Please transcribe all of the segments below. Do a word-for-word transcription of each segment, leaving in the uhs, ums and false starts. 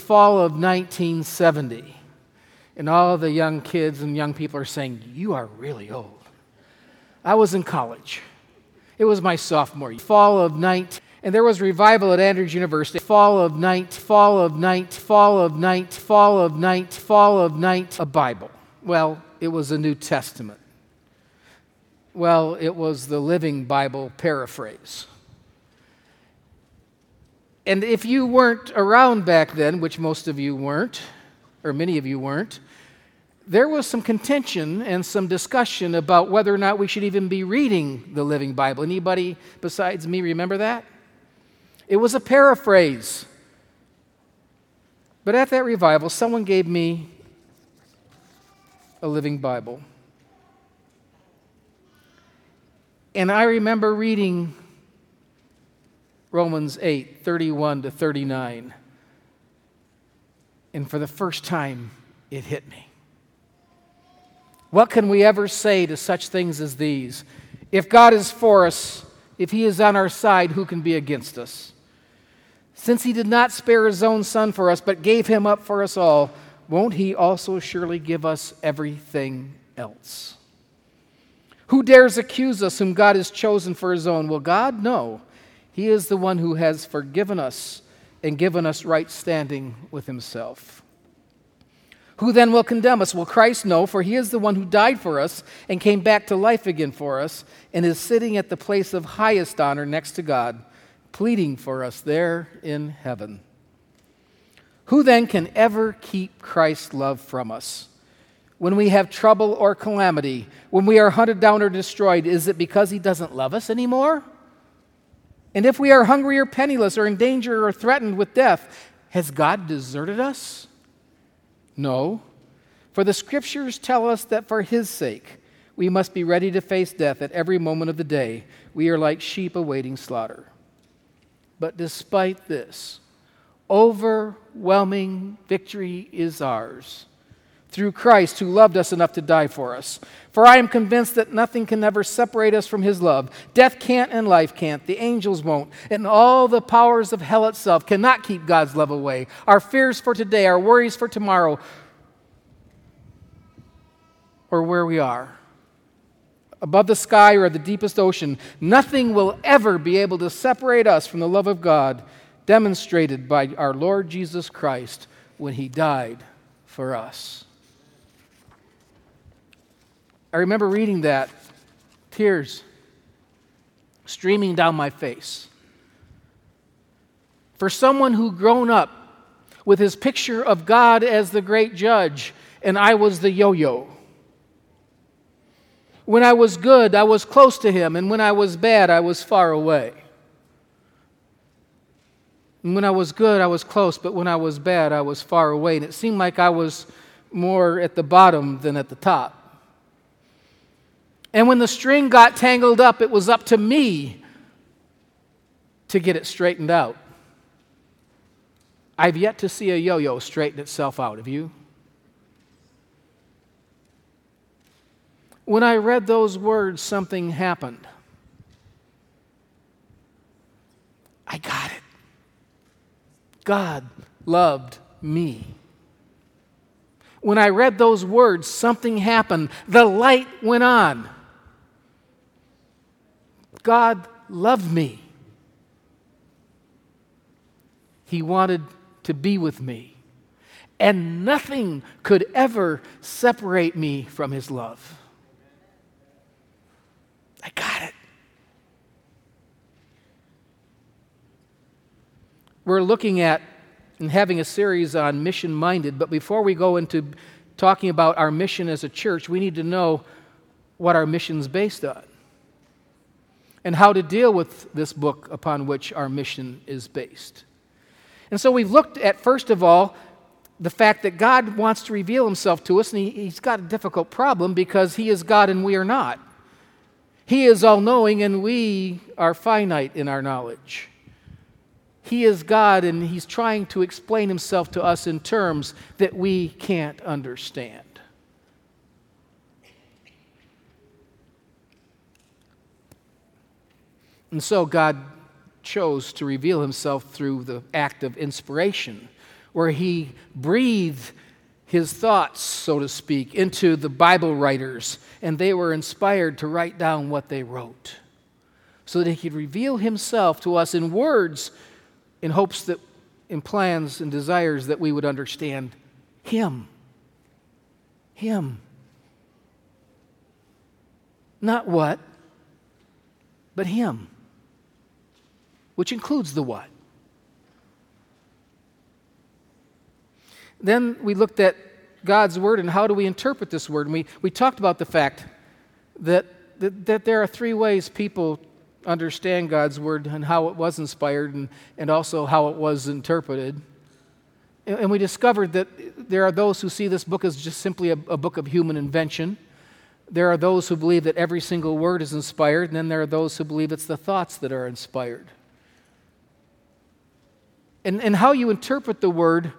fall of nineteen seventy, and all of the young kids and young people are saying, "You are really old." I was in college. It was my sophomore year. Fall of nineteen, and there was revival at Andrews University. Fall of night, fall of night, fall of night, fall of night, fall of night. A Bible. Well, it was a New Testament. Well, it was the Living Bible paraphrase. And if you weren't around back then, which most of you weren't, or many of you weren't, there was some contention and some discussion about whether or not we should even be reading the Living Bible. Anybody besides me remember that? It was a paraphrase. But at that revival, someone gave me a Living Bible. And I remember reading Romans eight, thirty-one to thirty-nine. And for the first time, it hit me. What can we ever say to such things as these? If God is for us, if He is on our side, who can be against us? Since He did not spare His own Son for us, but gave Him up for us all, won't He also surely give us everything else? Who dares accuse us whom God has chosen for His own? Will God? No. He is the one who has forgiven us and given us right standing with Himself. Who then will condemn us? Will Christ? No, for He is the one who died for us and came back to life again for us and is sitting at the place of highest honor next to God, pleading for us there in heaven. Who then can ever keep Christ's love from us? When we have trouble or calamity, when we are hunted down or destroyed, is it because He doesn't love us anymore? And if we are hungry or penniless or in danger or threatened with death, has God deserted us? No, for the Scriptures tell us that for His sake we must be ready to face death at every moment of the day. We are like sheep awaiting slaughter. But despite this, overwhelming victory is ours through Christ who loved us enough to die for us. For I am convinced that nothing can ever separate us from His love. Death can't and life can't. The angels won't. And all the powers of hell itself cannot keep God's love away. Our fears for today, our worries for tomorrow, or where we are, above the sky or the deepest ocean, nothing will ever be able to separate us from the love of God demonstrated by our Lord Jesus Christ when He died for us. I remember reading that, tears streaming down my face. For someone who grown up with his picture of God as the great judge, and I was the yo-yo. When I was good, I was close to Him, and when I was bad, I was far away. And when I was good, I was close, but when I was bad, I was far away. And it seemed like I was more at the bottom than at the top. And when the string got tangled up, it was up to me to get it straightened out. I've yet to see a yo-yo straighten itself out. Have you? When I read those words, something happened. I got it. God loved me. When I read those words, something happened. The light went on. God loved me. He wanted to be with me. And nothing could ever separate me from His love. I got it. We're looking at and having a series on mission-minded, but before we go into talking about our mission as a church, we need to know what our mission's based on and how to deal with this book upon which our mission is based. And so we've looked at, first of all, the fact that God wants to reveal Himself to us, and he, He's got a difficult problem because He is God and we are not. He is all-knowing and we are finite in our knowledge. He is God and He's trying to explain Himself to us in terms that we can't understand. And so God chose to reveal Himself through the act of inspiration, where he breathed his thoughts, so to speak, into the Bible writers, and they were inspired to write down what they wrote so that he could reveal himself to us in words in hopes that, in plans and desires that we would understand him. Him. Not what, but him, which includes the what. Then we looked at God's Word and how do we interpret this Word. And we, we talked about the fact that, that, that there are three ways people understand God's Word and how it was inspired and, and also how it was interpreted. And, and we discovered that there are those who see this book as just simply a, a book of human invention. There are those who believe that every single word is inspired, and then there are those who believe it's the thoughts that are inspired. And, and how you interpret the Word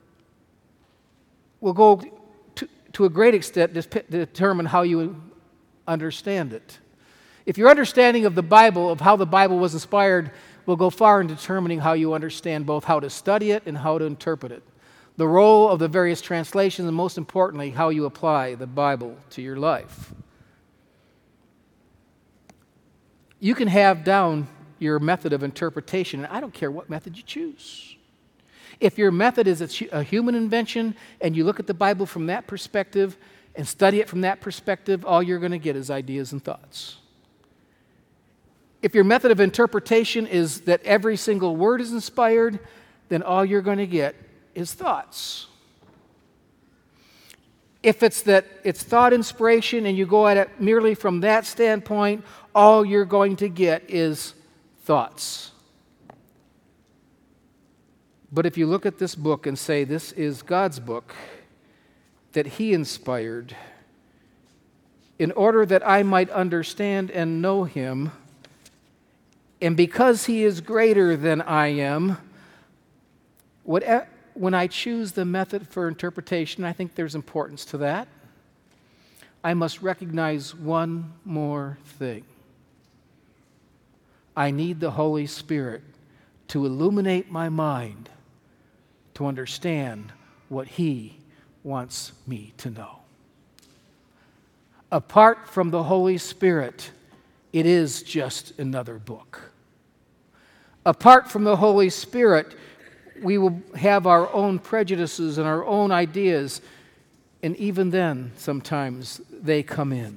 will go to, to a great extent to determine how you understand it. If your understanding of the Bible, of how the Bible was inspired, will go far in determining how you understand both how to study it and how to interpret it. The role of the various translations, and most importantly, how you apply the Bible to your life. You can have down your method of interpretation, and I don't care what method you choose. If your method is a human invention and you look at the Bible from that perspective and study it from that perspective, all you're going to get is ideas and thoughts. If your method of interpretation is that every single word is inspired, then all you're going to get is thoughts. If it's that it's thought inspiration and you go at it merely from that standpoint, all you're going to get is thoughts. But if you look at this book and say, this is God's book that He inspired in order that I might understand and know Him, and because He is greater than I am, what, when I choose the method for interpretation, I think there's importance to that. I must recognize one more thing. I need the Holy Spirit to illuminate my mind to understand what He wants me to know. Apart from the Holy Spirit, it is just another book. Apart from the Holy Spirit, we will have our own prejudices and our own ideas, and even then, sometimes they come in.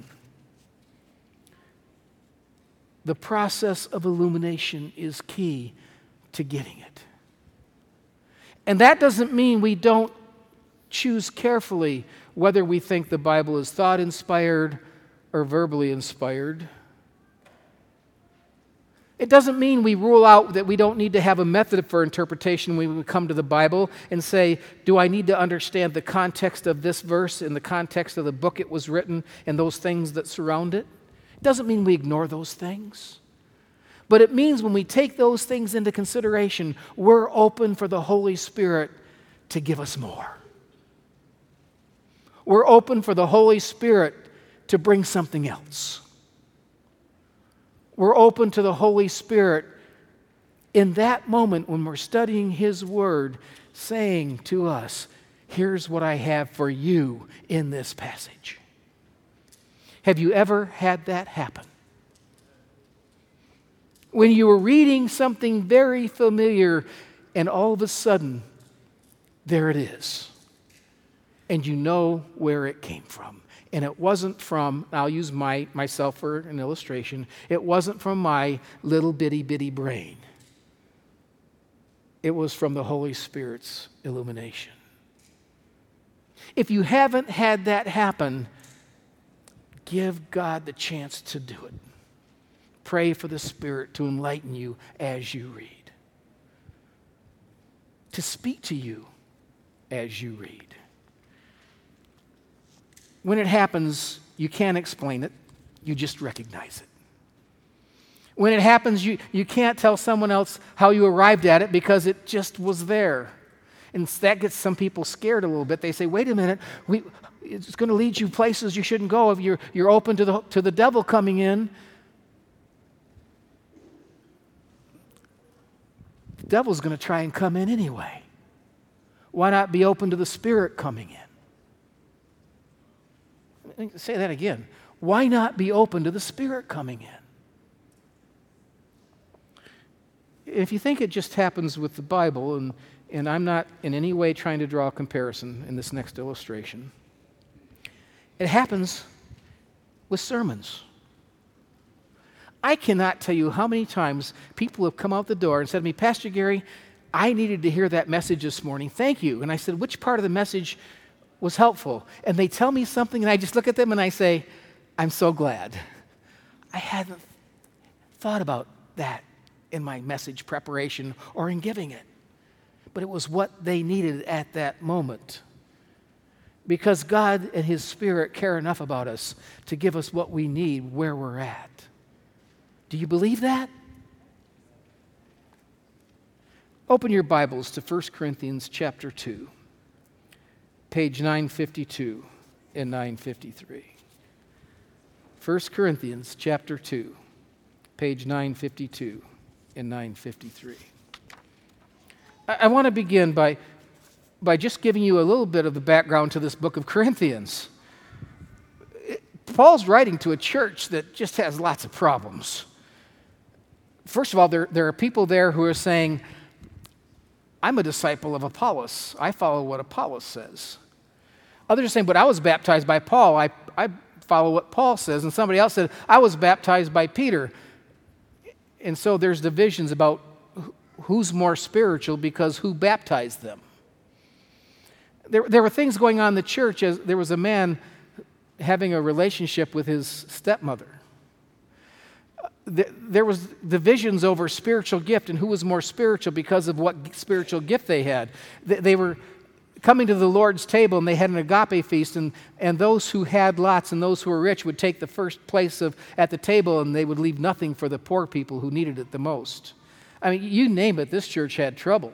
The process of illumination is key to getting it. And that doesn't mean we don't choose carefully whether we think the Bible is thought-inspired or verbally inspired. It doesn't mean we rule out that we don't need to have a method for interpretation when we come to the Bible and say, do I need to understand the context of this verse in the context of the book it was written and those things that surround it? It doesn't mean we ignore those things. But it means when we take those things into consideration, we're open for the Holy Spirit to give us more. We're open for the Holy Spirit to bring something else. We're open to the Holy Spirit in that moment when we're studying His Word, saying to us, here's what I have for you in this passage. Have you ever had that happen? When you were reading something very familiar and all of a sudden, there it is. And you know where it came from. And it wasn't from, I'll use my myself for an illustration, it wasn't from my little bitty bitty brain. It was from the Holy Spirit's illumination. If you haven't had that happen, give God the chance to do it. Pray for the Spirit to enlighten you as you read, to speak to you as you read. When it happens, you can't explain it, you just recognize it. When it happens, you, you can't tell someone else how you arrived at it because it just was there. And that gets some people scared a little bit. They say, wait a minute, we, it's going to lead you places you shouldn't go if you're, you're open to the, to the devil coming in. The devil's going to try and come in anyway. Why not be open to the Spirit coming in? Say that again. Why not be open to the Spirit coming in? If you think it just happens with the Bible, and, and I'm not in any way trying to draw a comparison in this next illustration, it happens with sermons. I cannot tell you how many times people have come out the door and said to me, Pastor Gary, I needed to hear that message this morning. Thank you. And I said, which part of the message was helpful? And they tell me something, and I just look at them and I say, I'm so glad. I hadn't thought about that in my message preparation or in giving it. But it was what they needed at that moment. Because God and His Spirit care enough about us to give us what we need where we're at. Do you believe that? Open your Bibles to First Corinthians chapter two, page nine fifty-two and nine fifty-three. First Corinthians chapter two, page nine fifty-two and nine fifty-three. I, I want to begin by, by just giving you a little bit of the background to this book of Corinthians. It, Paul's writing to a church that just has lots of problems. First of all, there, there are people there who are saying, I'm a disciple of Apollos. I follow what Apollos says. Others are saying, but I was baptized by Paul. I, I follow what Paul says. And somebody else said, I was baptized by Peter. And so there's divisions about who's more spiritual because who baptized them. There, there were things going on in the church as there was a man having a relationship with his stepmother. There was divisions over spiritual gift and who was more spiritual because of what spiritual gift they had. They were coming to the Lord's table and they had an agape feast, and, and those who had lots and those who were rich would take the first place of at the table, and they would leave nothing for the poor people who needed it the most. I mean, you name it, this church had trouble.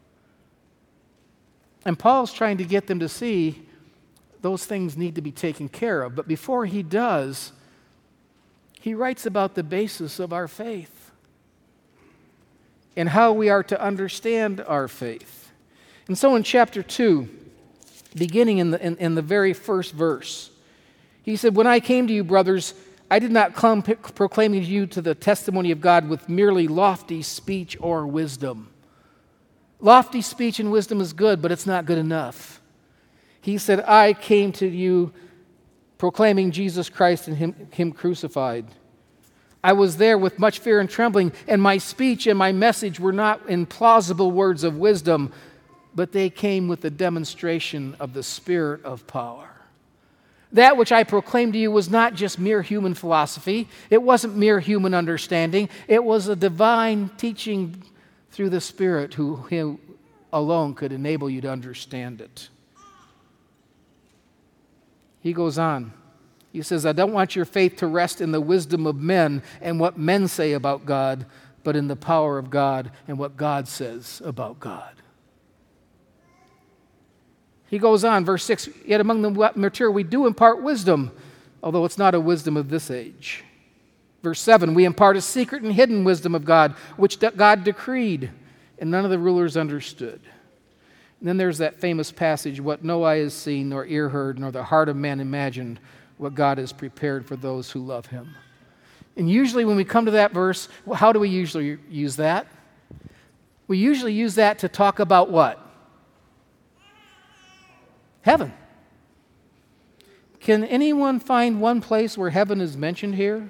And Paul's trying to get them to see those things need to be taken care of. But before he does, he writes about the basis of our faith and how we are to understand our faith. And so in chapter two, beginning in the, in, in the very first verse, he said, when I came to you, brothers, I did not come proclaiming to you to the testimony of God with merely lofty speech or wisdom. Lofty speech and wisdom is good, but it's not good enough. He said, I came to you proclaiming Jesus Christ and him, him crucified. I was there with much fear and trembling, and my speech and my message were not in plausible words of wisdom, but they came with the demonstration of the Spirit of power. That which I proclaimed to you was not just mere human philosophy. It wasn't mere human understanding. It was a divine teaching through the Spirit who, who alone could enable you to understand it. He goes on. He says, I don't want your faith to rest in the wisdom of men and what men say about God, but in the power of God and what God says about God. He goes on, verse six, yet among the mature we do impart wisdom, although it's not a wisdom of this age. Verse seven, we impart a secret and hidden wisdom of God, which God decreed, and none of the rulers understood. And then there's that famous passage, what no eye has seen, nor ear heard, nor the heart of man imagined, what God has prepared for those who love Him. And usually when we come to that verse, how do we usually use that? We usually use that to talk about what? Heaven. Can anyone find one place where heaven is mentioned here?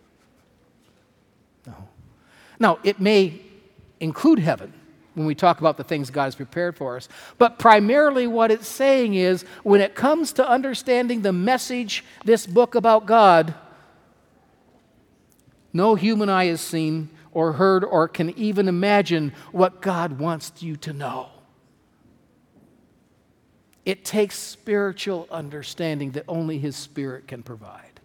No. Now, it may include heaven when we talk about the things God has prepared for us. But primarily what it's saying is, when it comes to understanding the message, this book about God, no human eye has seen or heard or can even imagine what God wants you to know. It takes spiritual understanding that only His Spirit can provide.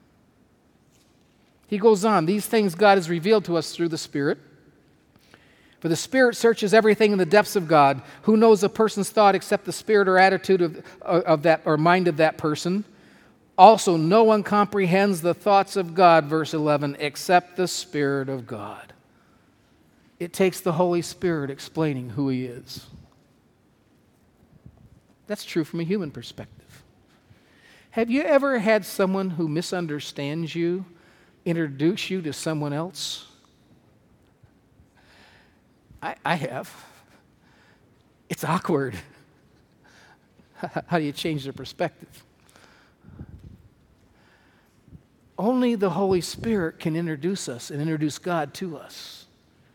He goes on, these things God has revealed to us through the Spirit. For the Spirit searches everything in the depths of God. Who knows a person's thought except the spirit or attitude of, of that or mind of that person? Also, no one comprehends the thoughts of God, verse eleven, except the Spirit of God. It takes the Holy Spirit explaining who He is. That's true from a human perspective. Have you ever had someone who misunderstands you introduce you to someone else? I, I have. It's awkward. How do you change their perspective? Only the Holy Spirit can introduce us and introduce God to us.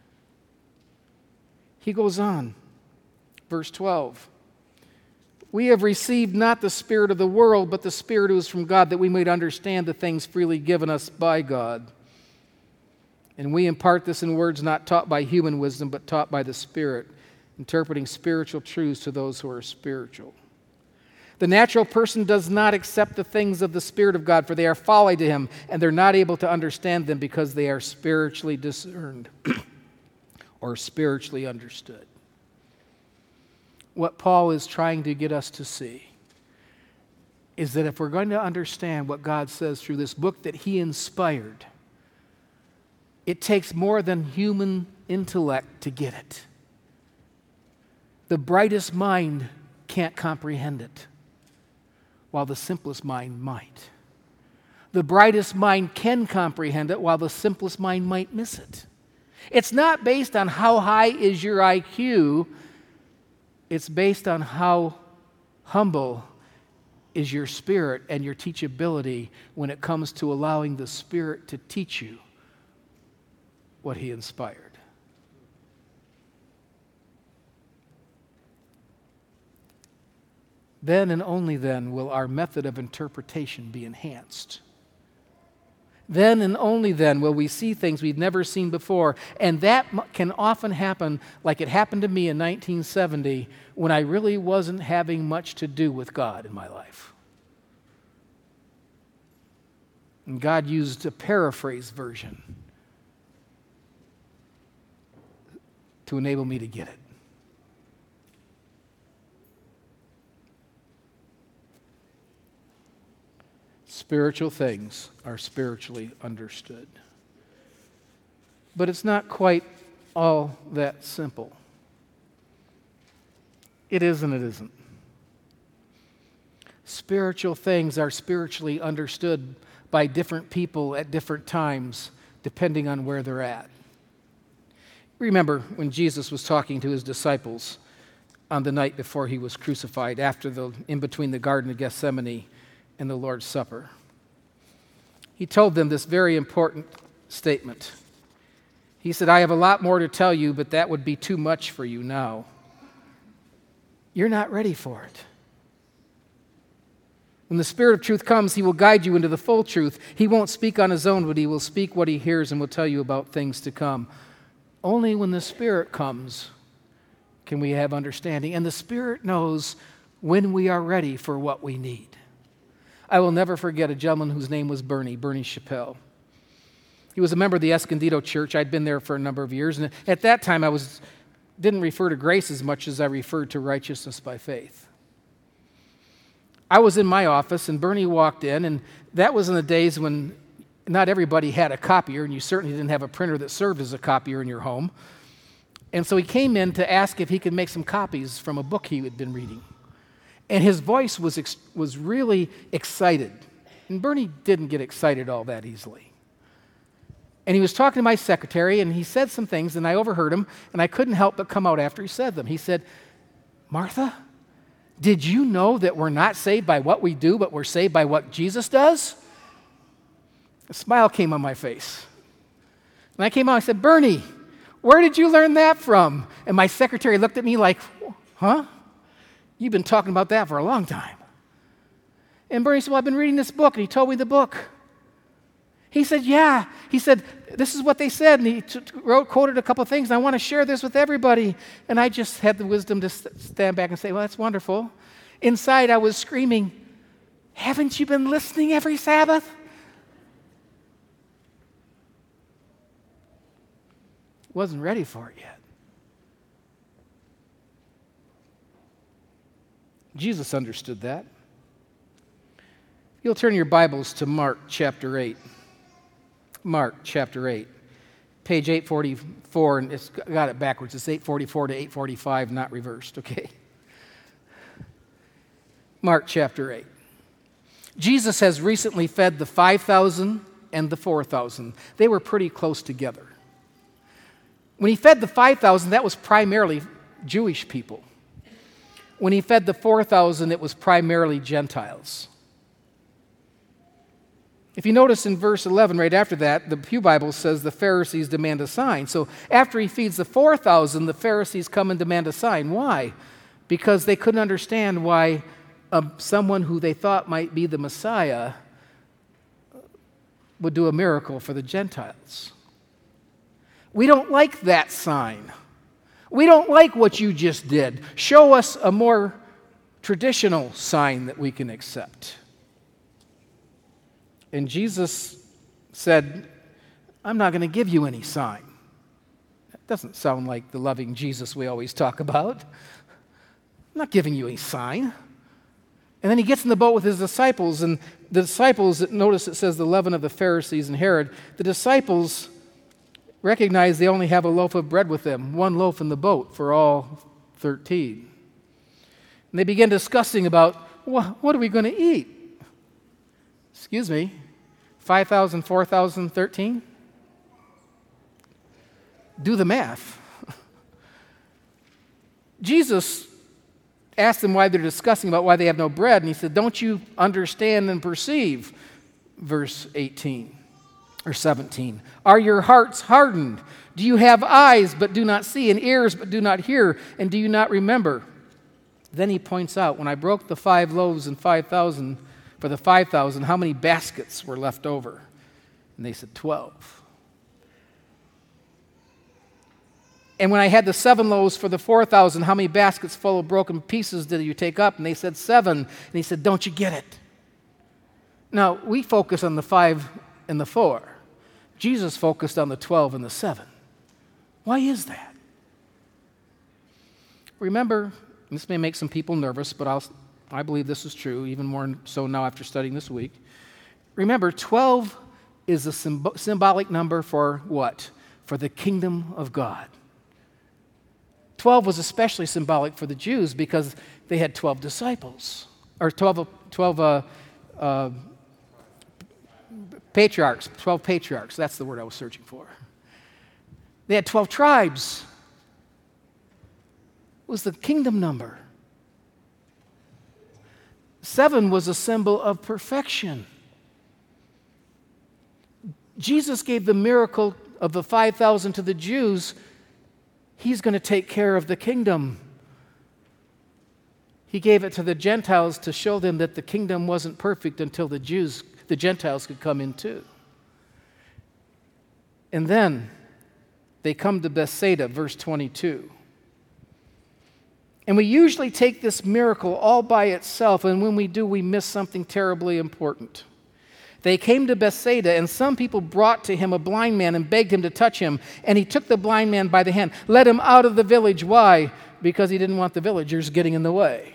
He goes on, verse twelve. We have received not the spirit of the world, but the Spirit who is from God, that we might understand the things freely given us by God. And we impart this in words not taught by human wisdom, but taught by the Spirit, interpreting spiritual truths to those who are spiritual. The natural person does not accept the things of the Spirit of God, for they are folly to him, and they're not able to understand them because they are spiritually discerned or spiritually understood. What Paul is trying to get us to see is that if we're going to understand what God says through this book that he inspired, it takes more than human intellect to get it. The brightest mind can't comprehend it, while the simplest mind might. The brightest mind can comprehend it, while the simplest mind might miss it. It's not based on how high is your I Q. It's based on how humble is your spirit and your teachability when it comes to allowing the Spirit to teach you what he inspired. Then and only then will our method of interpretation be enhanced. Then and only then will we see things we've never seen before. And that can often happen like it happened to me in nineteen seventy when I really wasn't having much to do with God in my life. And God used a paraphrase version to enable me to get it. Spiritual things are spiritually understood. But it's not quite all that simple. It is and it isn't. Spiritual things are spiritually understood by different people at different times, depending on where they're at. Remember when Jesus was talking to his disciples on the night before he was crucified, after the in between the Garden of Gethsemane and the Lord's Supper. He told them this very important statement. He said, I have a lot more to tell you, but that would be too much for you now. You're not ready for it. When the Spirit of truth comes, he will guide you into the full truth. He won't speak on his own, but he will speak what he hears and will tell you about things to come. Only when the Spirit comes can we have understanding. And the Spirit knows when we are ready for what we need. I will never forget a gentleman whose name was Bernie, Bernie Chappelle. He was a member of the Escondido Church. I'd been there for a number of years, and at that time I was didn't refer to grace as much as I referred to righteousness by faith. I was in my office, and Bernie walked in, and that was in the days when not everybody had a copier, and you certainly didn't have a printer that served as a copier in your home. And so he came in to ask if he could make some copies from a book he had been reading. And his voice was ex- was really excited. And Bernie didn't get excited all that easily. And he was talking to my secretary, and he said some things, and I overheard him, and I couldn't help but come out after he said them. He said, Martha, did you know that we're not saved by what we do, but we're saved by what Jesus does? A smile came on my face. And I came out and I said, Bernie, where did you learn that from? And my secretary looked at me like, huh? You've been talking about that for a long time. And Bernie said, well, I've been reading this book, and he told me the book. He said, yeah. He said, this is what they said, and he t- wrote, quoted a couple of things, and I want to share this with everybody. And I just had the wisdom to st- stand back and say, well, that's wonderful. Inside, I was screaming, haven't you been listening every Sabbath? Wasn't ready for it yet. Jesus understood that. You'll turn your Bibles to Mark chapter eight. Mark chapter eight. Page eight forty-four, and it's got it backwards. It's eight forty-four to eight forty-five, not reversed, okay? Mark chapter eight. Jesus has recently fed the five thousand and the four thousand. They were pretty close together. When he fed the five thousand, that was primarily Jewish people. When he fed the four thousand, it was primarily Gentiles. If you notice in verse eleven, right after that, the Pew Bible says the Pharisees demand a sign. So after he feeds the four thousand, the Pharisees come and demand a sign. Why? Because they couldn't understand why um, someone who they thought might be the Messiah would do a miracle for the Gentiles. We don't like that sign. We don't like what you just did. Show us a more traditional sign that we can accept. And Jesus said, I'm not going to give you any sign. That doesn't sound like the loving Jesus we always talk about. I'm not giving you any sign. And then he gets in the boat with his disciples, and the disciples, notice it says the leaven of the Pharisees and Herod, the disciples recognize they only have a loaf of bread with them, one loaf in the boat for all thirteen. And they begin discussing about, well, what are we going to eat? Excuse me, five thousand, four thousand, thirteen? Do the math. Jesus asked them why they're discussing about why they have no bread, and he said, don't you understand and perceive? Verse eighteen or seventeen. Are your hearts hardened? Do you have eyes but do not see, and ears but do not hear, and do you not remember? Then he points out, when I broke the five loaves and five thousand, for the five thousand, how many baskets were left over? And they said, twelve. And when I had the seven loaves for the four thousand, how many baskets full of broken pieces did you take up? And they said, seven. And he said, don't you get it? Now, we focus on the five and the four. Jesus focused on the twelve and the seven. Why is that? Remember, this may make some people nervous, but I'll, I believe this is true, even more so now after studying this week. Remember, twelve is a symb- symbolic number for what? For the kingdom of God. twelve was especially symbolic for the Jews because they had twelve disciples, or twelve, twelve uh, uh, patriarchs, twelve patriarchs. That's the word I was searching for. They had twelve tribes. It was the kingdom number. Seven was a symbol of perfection. Jesus gave the miracle of the five thousand to the Jews. He's going to take care of the kingdom. He gave it to the Gentiles to show them that the kingdom wasn't perfect until the Jews, the Gentiles could come in too. And then they come to Bethsaida, verse twenty-two. And we usually take this miracle all by itself, and when we do, we miss something terribly important. They came to Bethsaida, and some people brought to him a blind man and begged him to touch him. And he took the blind man by the hand, led him out of the village. Why? Because he didn't want the villagers getting in the way.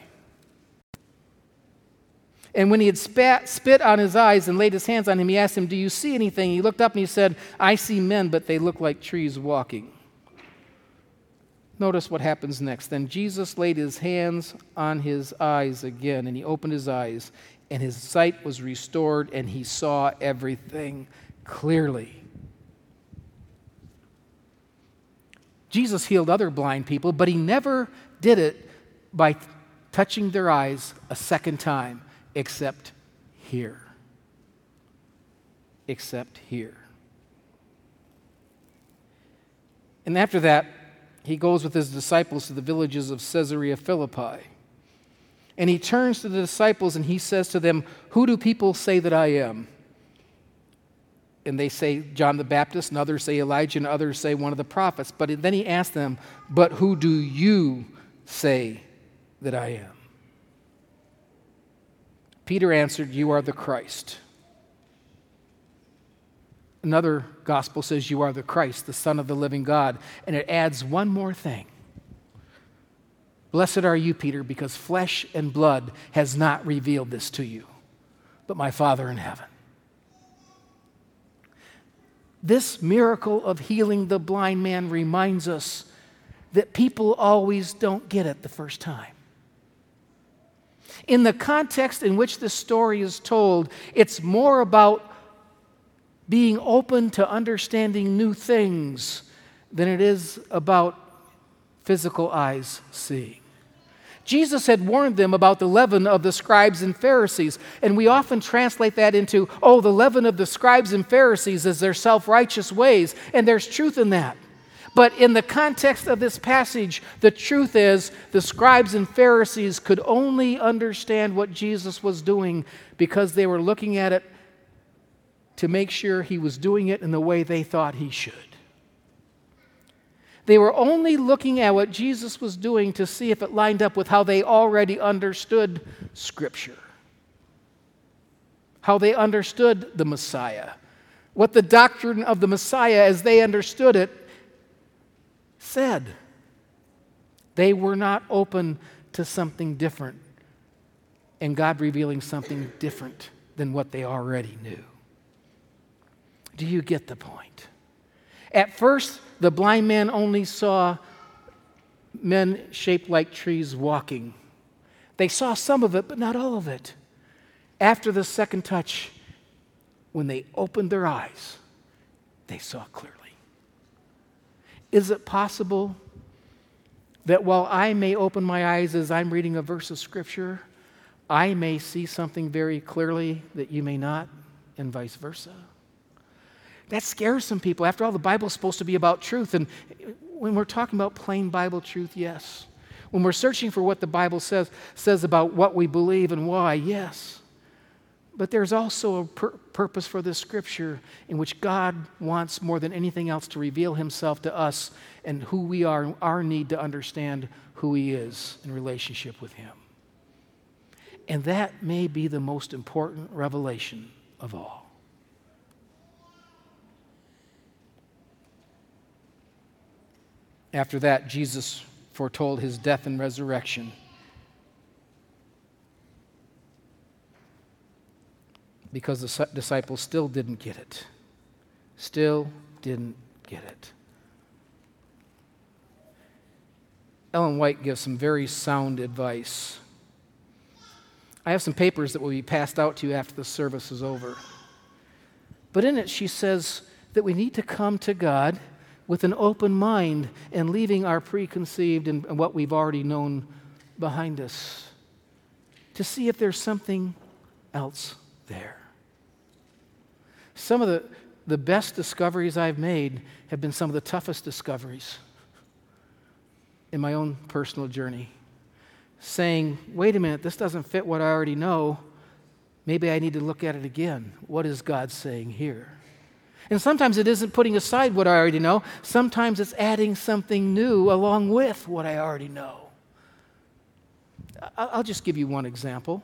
And when he had spat, spit on his eyes and laid his hands on him, he asked him, do you see anything? He looked up and he said, I see men, but they look like trees walking. Notice what happens next. Then Jesus laid his hands on his eyes again, and he opened his eyes, and his sight was restored, and he saw everything clearly. Jesus healed other blind people, but he never did it by touching their eyes a second time, except here. Except here. And after that, he goes with his disciples to the villages of Caesarea Philippi. And he turns to the disciples and he says to them, who do people say that I am? And they say John the Baptist, and others say Elijah, and others say one of the prophets. But then he asks them, but who do you say that I am? Peter answered, you are the Christ. Another gospel says you are the Christ, the Son of the living God. And it adds one more thing. Blessed are you, Peter, because flesh and blood has not revealed this to you, but my Father in heaven. This miracle of healing the blind man reminds us that people always don't get it the first time. In the context in which this story is told, it's more about being open to understanding new things than it is about physical eyes seeing. Jesus had warned them about the leaven of the scribes and Pharisees, and we often translate that into, oh, the leaven of the scribes and Pharisees is their self-righteous ways, and there's truth in that. But in the context of this passage, the truth is the scribes and Pharisees could only understand what Jesus was doing because they were looking at it to make sure he was doing it in the way they thought he should. They were only looking at what Jesus was doing to see if it lined up with how they already understood Scripture, how they understood the Messiah, what the doctrine of the Messiah, as they understood it, said. They were not open to something different, and God revealing something different than what they already knew. Do you get the point? At first, the blind man only saw men shaped like trees walking. They saw some of it, but not all of it. After the second touch, when they opened their eyes, they saw clearly. Is it possible that while I may open my eyes as I'm reading a verse of Scripture, I may see something very clearly that you may not, and vice versa? That scares some people. After all, the Bible's supposed to be about truth. And when we're talking about plain Bible truth, yes. When we're searching for what the Bible says, says about what we believe and why, yes. But there's also a pur- purpose for this Scripture in which God wants more than anything else to reveal himself to us and who we are, and our need to understand who he is in relationship with him. And that may be the most important revelation of all. After that, Jesus foretold his death and resurrection. Because the disciples still didn't get it. Still didn't get it. Ellen White gives some very sound advice. I have some papers that will be passed out to you after the service is over. But in it, she says that we need to come to God with an open mind and leaving our preconceived and what we've already known behind us to see if there's something else there. Some of the, the best discoveries I've made have been some of the toughest discoveries in my own personal journey. Saying, wait a minute, this doesn't fit what I already know. Maybe I need to look at it again. What is God saying here? And sometimes it isn't putting aside what I already know. Sometimes it's adding something new along with what I already know. I'll just give you one example.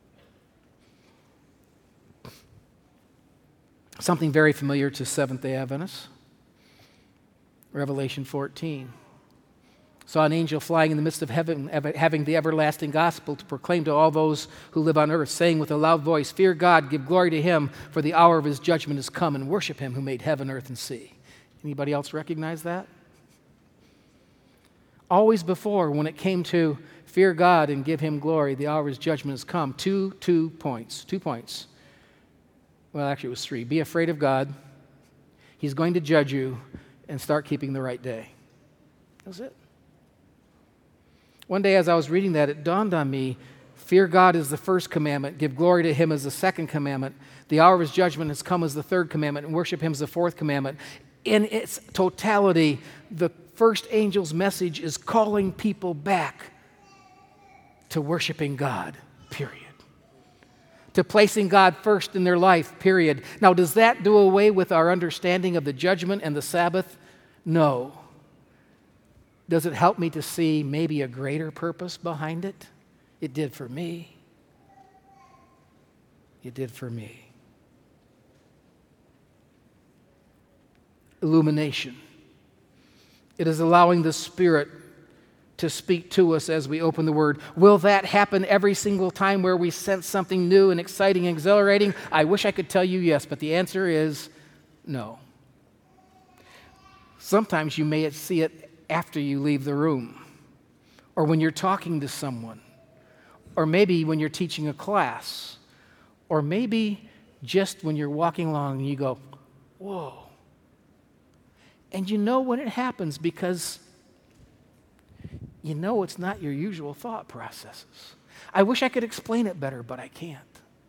Something very familiar to Seventh-day Adventists. Revelation fourteen. Saw an angel flying in the midst of heaven, having the everlasting gospel to proclaim to all those who live on earth, saying with a loud voice, "Fear God, give glory to him, for the hour of his judgment is come, and worship him who made heaven, earth, and sea." Anybody else recognize that? Always before, when it came to fear God and give him glory, the hour of his judgment has come. Two, two points. Two points. Well, actually it was three. Be afraid of God. He's going to judge you, and start keeping the right day. That was it. One day as I was reading that, it dawned on me, fear God is the first commandment, give glory to him as the second commandment, the hour of his judgment has come as the third commandment, and worship him as the fourth commandment. In its totality, the first angel's message is calling people back to worshiping God, period. To placing God first in their life, period. Now, does that do away with our understanding of the judgment and the Sabbath? No. Does it help me to see maybe a greater purpose behind it? It did for me. It did for me. Illumination. It is allowing the Spirit to speak to us as we open the Word. Will that happen every single time where we sense something new and exciting and exhilarating? I wish I could tell you yes, but the answer is no. Sometimes you may see it after you leave the room, or when you're talking to someone, or maybe when you're teaching a class, or maybe just when you're walking along and you go, whoa. And you know when it happens because you know it's not your usual thought processes. I wish I could explain it better, but I can't.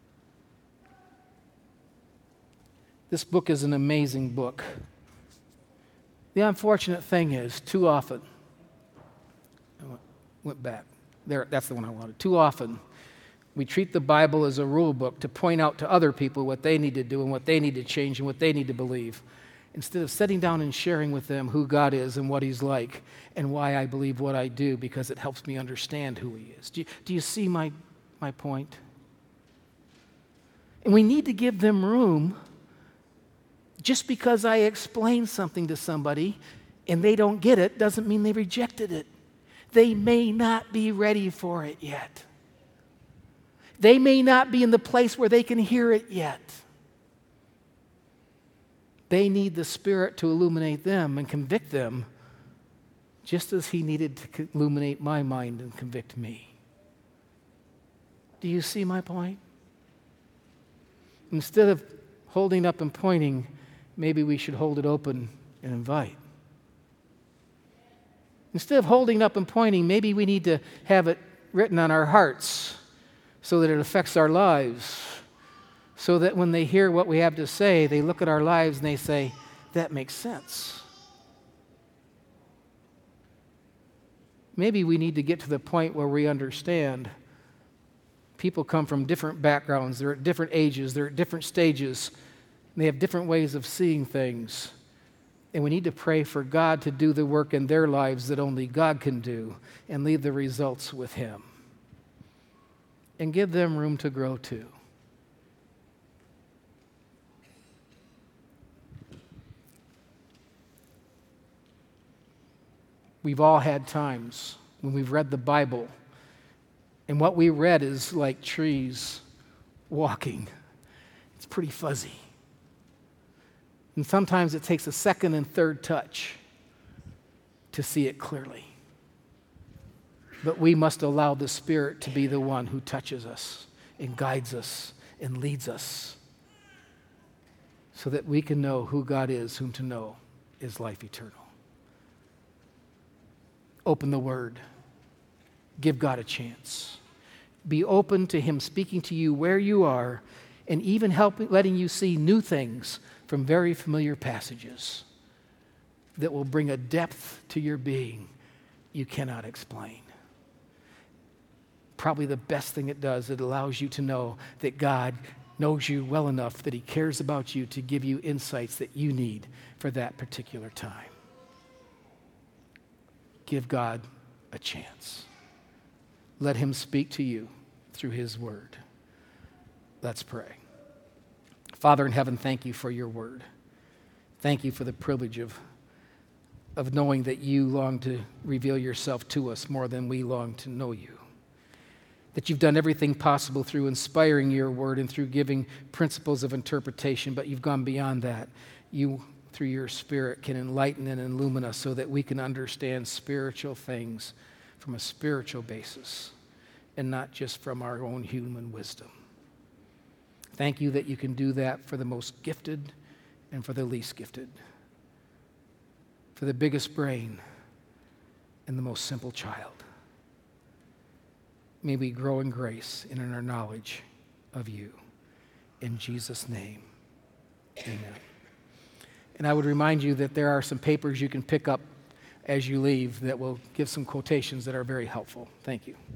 This book is an amazing book. The unfortunate thing is, too often, I went back. There, that's the one I wanted. Too often, we treat the Bible as a rule book to point out to other people what they need to do and what they need to change and what they need to believe, instead of sitting down and sharing with them who God is and what He's like and why I believe what I do, because it helps me understand who He is. Do you, do you see my, my point? And we need to give them room. Just because I explain something to somebody and they don't get it doesn't mean they rejected it. They may not be ready for it yet. They may not be in the place where they can hear it yet. They need the Spirit to illuminate them and convict them, just as He needed to illuminate my mind and convict me. Do you see my point? Instead of holding up and pointing, maybe we should hold it open and invite. Instead of holding up and pointing, maybe we need to have it written on our hearts so that it affects our lives, so that when they hear what we have to say, they look at our lives and they say, that makes sense. Maybe we need to get to the point where we understand people come from different backgrounds, they're at different ages, they're at different stages, they have different ways of seeing things. And we need to pray for God to do the work in their lives that only God can do and leave the results with Him. And give them room to grow too. We've all had times when we've read the Bible, and what we read is like trees walking. It's pretty fuzzy. And sometimes it takes a second and third touch to see it clearly. But we must allow the Spirit to be the one who touches us and guides us and leads us so that we can know who God is, whom to know is life eternal. Open the Word. Give God a chance. Be open to Him speaking to you where you are and even helping, letting you see new things from very familiar passages that will bring a depth to your being you cannot explain. Probably the best thing it does, it allows you to know that God knows you well enough that He cares about you to give you insights that you need for that particular time. Give God a chance. Let Him speak to you through His Word. Let's pray. Father in heaven, thank You for Your Word. Thank You for the privilege of, of knowing that You long to reveal Yourself to us more than we long to know You. That You've done everything possible through inspiring Your Word and through giving principles of interpretation, but You've gone beyond that. You, through Your Spirit, can enlighten and illumine us so that we can understand spiritual things from a spiritual basis and not just from our own human wisdom. Thank You that You can do that for the most gifted and for the least gifted, for the biggest brain and the most simple child. May we grow in grace and in our knowledge of You. In Jesus' name, amen. And I would remind you that there are some papers you can pick up as you leave that will give some quotations that are very helpful. Thank you.